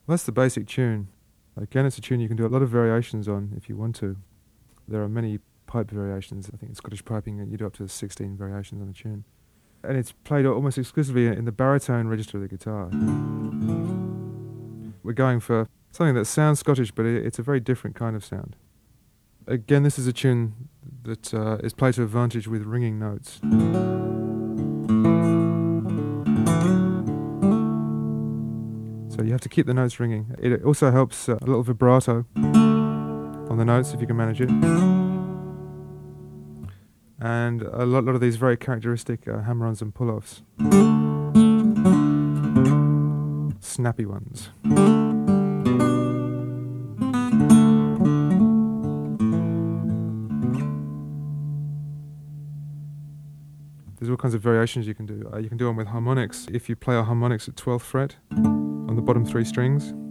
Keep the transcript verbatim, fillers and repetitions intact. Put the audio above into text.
Well, that's the basic tune. Again, it's a tune you can do a lot of variations on if you want to. There are many pipe variations. I think in Scottish piping you do up to sixteen variations on a tune. And it's played almost exclusively in the baritone register of the guitar. We're going for something that sounds Scottish, but it's a very different kind of sound. Again, this is a tune that uh, is played to advantage with ringing notes. So you have to keep the notes ringing. It also helps uh, a little vibrato on the notes if you can manage it. And a lot, lot of these very characteristic uh, hammer-ons and pull-offs. Snappy ones. There's all kinds of variations you can do. Uh, you can do them with harmonics. If you play a harmonics at twelfth fret on the bottom three strings,